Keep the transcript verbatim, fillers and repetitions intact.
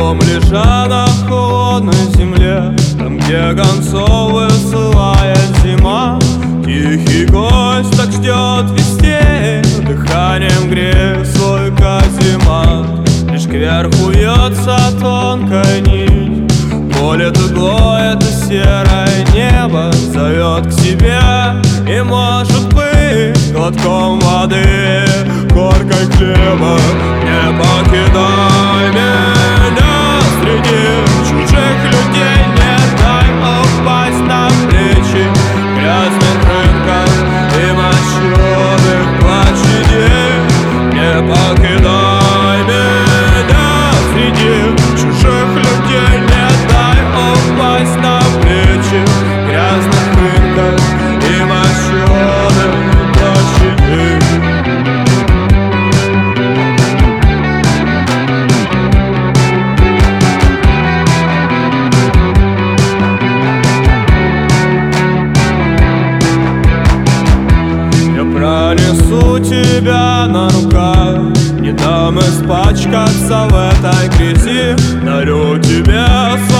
Днем лежа на холодной земле, там, где концов высылает зима, тихий гость так ждет вестей, дыханием греет свой каземат. Лишь кверху вьется тонкая нить, колет углой это серое небо, зовет к себе и, может быть, глотком воды, коркой хлеба. Не покидай меня среди чужих людей, не дай упасть на плечи грязных рынков и мощёных площадей. Не покидай меня среди чужих людей, не дай упасть на плечи грязных рынков и мощёных площадей. Пронесу тебя на руках, не дам испачкаться в этой грязи, дарю тебе свою